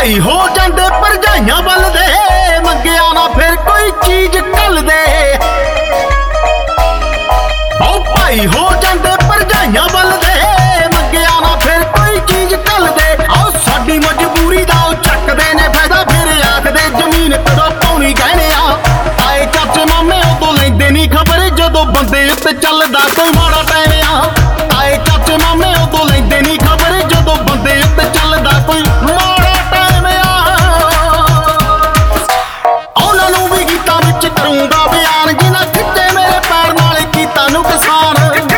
ਭਾਈ ਹੋ ਜਾਂਦੇ ਭਰਜਾਈਆਂ ਵੱਲ ਦੇ, ਮੰਗਿਆ ਨਾ ਫਿਰ ਕੋਈ ਚੀਜ਼ ਘੱਲਦੇ। ਉਹ ਭਾਈ ਹੋ ਜਾਂਦੇ ਭਰਜਾਈਆਂ ਵੱਲ ਦੇ, ਮੰਗਿਆ ਨਾ ਫਿਰ ਕੋਈ ਚੀਜ਼ ਘੱਲਦੇ। ਆਹ ਸਾਡੀ ਮਜਬੂਰੀ ਦਾ ਉਹ ਚੱਕਦੇ ਨੇ ਫਾਇਦਾ, ਫਿਰ ਆਖਦੇ ਜ਼ਮੀਨ ਕਦੋਂ ਪਾਉਣੀ ਗਹਿਣੇ ਆ। ਆਏ ਚਾਚੇ ਮਾਮੇ ਉਦੋਂ ਲੈਂਦੇ ਨਹੀਂ ਖਬਰ, ਜਦੋਂ ਬੰਦੇ ਉੱਤੇ ਚੱਲਦਾ ਕੋਈ ਮਾੜਾ ਟਾਈਮ ਆ। ਆਏ ਚਾਚੇ ਮਾਮੇ ਉਦੋਂ ਲੈਂਦੇ ਨਹੀਂ ਖਬਰ, ਜਦੋਂ ਬੰਦੇ ਉੱਤੇ ਚੱਲਦਾ ਕੋਈ ਮਾੜਾ ਟਾਈਮ ਆ। ਉਹਨਾਂ ਨੂੰ ਵੀ ਗੀਤਾਂ ਵਿੱਚ ਕਰੂੰਗਾ ਬਿਆਨ, ਜਿਨ੍ਹਾਂ ਖਿੱਚੇ ਮੇਰੇ ਪੈਰ ਨਾਲ ਕੀਤਾ ਨੁਕਸਾਨ।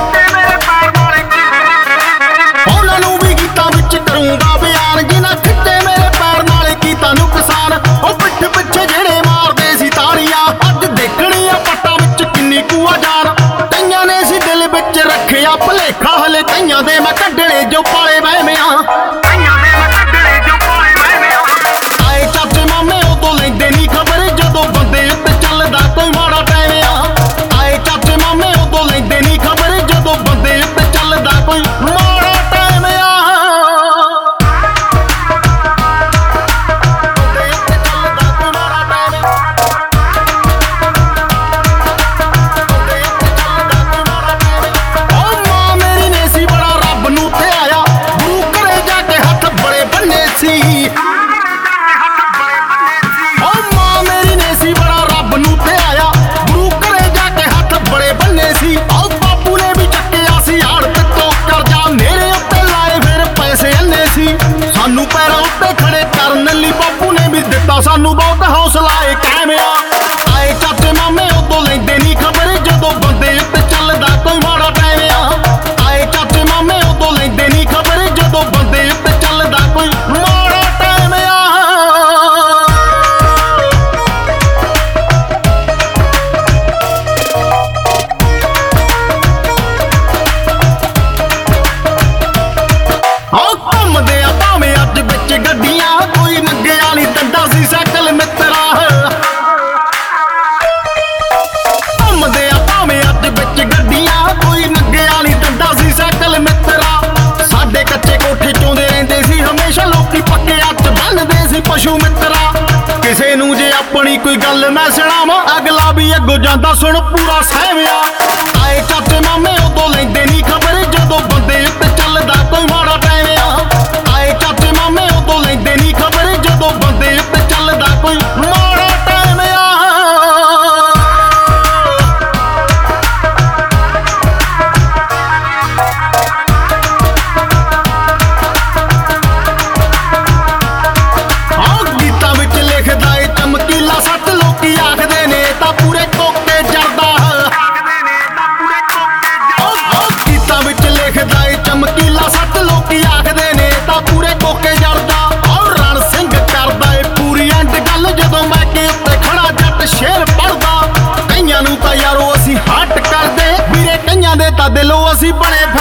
ਉਹਨਾਂ ਨੂੰ ਵੀ ਗੀਤਾਂ ਵਿੱਚ ਕਰੂੰਗਾ ਬਿਆਨ, ਜਿਨ੍ਹਾਂ ਖਿੱਚੇ ਮੇਰੇ ਪੈਰ ਨਾਲ ਕੀਤਾ ਨੁਕਸਾਨ। ਉਹ ਪਿੱਠ ਪਿੱਛੇ ਜਿਹੜੇ ਮਾਰਦੇ ਸੀ ਤਾੜੀਆਂ, ਅੱਜ ਦੇਖਣੀ ਆ ਪੱਟਾਂ ਵਿੱਚ ਕਿੰਨੀ ਕੁ ਆ ਜਾਨ। ਕਈਆਂ ਨੇ ਸੀ ਦਿਲ ਵਿੱਚ ਰੱਖਿਆ ਭੁਲੇਖਾ, ਹਲੇ ਕਈਆਂ ਦੇ ਮੈਂ ਕੱਢਣੇ ਜੋ ਪਾਲੇ ਵਹਿਮਿਆਂ। ਆਏ ਚਾਚੇ ਮਾਮੇ ਉਦੋਂ ਲੈਂਦੇ ਨਹੀਂ ਖਬਰ, ਜਦੋਂ ਬੰਦੇ ਉੱਤੇ ਚੱਲਦਾ ਕੋਈ ਮਾੜਾ ਟਾਈਮ ਆ। ਆਏ ਚਾਚੇ ਮਾਮੇ ਉਦੋਂ ਲੈਂਦੇ ਨਹੀਂ ਖਬਰ, ਜਦੋਂ ਬੰਦੇ ਉੱਤੇ ਚੱਲਦਾ ਕੋਈ ਮਾੜਾ ਟਾਈਮ ਆ। ਬੰਦੇ ਉੱਤੇ ਚੱਲਦਾ ਕੋਈ ਮਾੜਾ ਟਾਈਮ ਆ। ਬੰਦੇ ਉੱਤੇ ਚੱਲਦਾ ਕੋਈ ਮਾੜਾ ਟਾਈਮ ਆ। ਉਹ ਮਾਂ ਮੇਰੀ ਨੇ ਸੀ ਬੜਾ ਰੱਬ ਨੂੰ ਧਿਆਇਆ, ਗੁਰੂ ਘਰੇ ਜਾ ਕੇ ਹੱਥ ਬੜੇ ਬੰਨੇ ਸੀ। ਉਹ ਮਾਂ ਮੇਰੀ ਨੇ ਸੀ ਬੜਾ ਰੱਬ ਨੂੰ ਧਿਆਇਆ, ਗੁਰੂ ਘਰੇ ਜਾ ਕੇ ਹੱਥ ਬੜੇ ਬੰਨੇ ਸੀ। ਉਹ ਬਾਪੂ ਨੇ ਵੀ ਚੱਕਿਆ ਸੀ ਆੜਤ ਤੋਂ ਕਰਜ਼ਾ, ਮੇਰੇ ਉੱਤੇ ਲਾਏ ਫਿਰ ਪੈਸੇ ਅੰਨੇ ਸੀ। ਸਾਨੂੰ ਪੈਰਾਂ ਉੱਤੇ ਖੜੇ ਕਰਨ ਲਈ ਬਾਪੂ ਨੇ ਵੀ ਦਿੱਤਾ ਸਾਨੂੰ ਬਹੁਤ ਹੌਸਲਾ ਏ ਕਾਇਮ ਆ। ਆਏ ਚਾਚੇ ਮਾਮੇ ਉਦੋਂ ਲੈਂਦੇ ਨਹੀਂ ਖਬਰ, ਜਦੋਂ ਬੰਦੇ ਉੱਤੇ ਚੱਲਦਾ ਕੋਈ ਮਾੜਾ ਟਾਈਮ ਆ। ਆਏ ਚਾਚੇ ਮਾਮੇ ਉਦੋਂ ਲੈਂਦੇ ਨਹੀਂ ਖਬਰ, ਜਦੋਂ ਬੰਦੇ ਉੱਤੇ ਚੱਲਦਾ ਕੋਈ ਮਾੜਾ ਟਾਈਮ ਆ। ਆਹ ਘੁੰਮਦੇ ਆ ਭਾਵੇਂ ਅੱਜ ਵਿੱਚ ਗੱਡੀਆਂ, ਕੋਈ ਮੰਗੇ ਵਾਲੀ ਡੰਡਾ ਸੀ ਸਾਈਕਲ ਮਿੱਤਰਾ। ਘੁੰਮਦੇ ਆ ਭਾਵੇਂ ਅੱਜ ਵਿੱਚ ਗੱਡੀਆਂ, ਕੋਈ ਮੰਗੇ ਵਾਲੀ ਡੰਡਾ ਸੀ ਸਾਈਕਲ ਮਿੱਤਰਾ। ਸਾਡੇ ਕੱਚੇ ਕੋਠੇ ਚੋਂਦੇ ਰਹਿੰਦੇ ਸੀ ਹਮੇਸ਼ਾ ਲੋਕੀ, ਪੱਕੇ ਹੱਥ ਬੰਨਦੇ ਸੀ ਪਸ਼ੂ ਮਿੱਤਰਾ। ਕਿਸੇ ਨੂੰ ਜੇ ਆਪਣੀ ਕੋਈ ਗੱਲ ਮੈਂ ਸੁਣਾਵਾਂ, ਅਗਲਾ ਵੀ ਅੱਗੋਂ ਜਾਂਦਾ ਸੁਣ ਪੂਰਾ ਸਹਿਮਿਆ। ਆਏ ਚਾਚੇ ਮਾਮੇ ਉਦੋਂ ਲੈਂਦੇ ਨਹੀਂ ਖਬਰ, ਜਦੋਂ ਬੰਦੇ ਉੱਤੇ ਚੱਲਦਾ ਕੋਈ ਮਾੜਾ ਟਾਈਮ ਆ। ਆਏ ਚਾਚੇ ਮਾਮੇ ਉਦੋਂ ਲੈਂਦੇ ਨਹੀਂ ਖਬਰ, ਜਦੋਂ ਬੰਦੇ ਉੱਤੇ ਚੱਲਦਾ ਕੋਈ ਮਾੜਾ ਟਾਈਮ ਆ। ਆਹ ਗੀਤਾਂ ਵਿੱਚ ਲਿਖਦਾ ਏ ਚਮਕੀਲਾ ਸੱਚ, ਲੋਕੀ ਆਖਦੇ ਨੇ ਤਾਂ ਪੂਰੇ ਕੋਕੇ ਜਰਦਾ। ਆਹ ਗੀਤਾਂ ਵਿੱਚ ਲਿਖਦਾ ਏ ਚਮਕੀਲਾ ਸੱਚ, ਲੋਕੀ ਆਖਦੇ ਨੇ ਤਾਂ ਪੂਰੇ ਕੋਕੇ ਜਰਦਾ। ਆਹ ਰਣ ਸਿੰਘ ਕਰਦਾ ਏ ਪੂਰੀ ਐਂਡ ਗੱਲ, ਜਦੋਂ ਮੈਂ ਕੇ ਉੱਤੇ ਖੜਾ ਜੱਟ ਸ਼ੇਰ ਪੜਦਾ। ਕਈਆਂ ਨੂੰ ਤਾਂ ਯਾਰੋ ਅਸੀਂ ਹੱਟ ਕਰਦੇ ਵੀਰੇ, ਕਈਆਂ ਦੇ ਤਾਂ ਦਿਲੋਂ ਅਸੀਂ ਬਣੇ